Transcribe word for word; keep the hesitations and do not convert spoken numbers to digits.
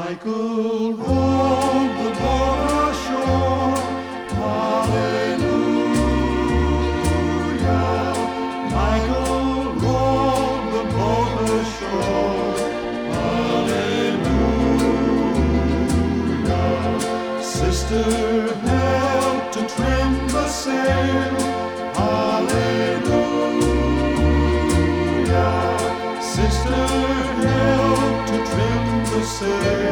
Michael rowed the boat ashore. Hallelujah. Michael rowed the boat ashore. Hallelujah. Sister helped to trim the sail. Hallelujah. Sister helped to trim the sail.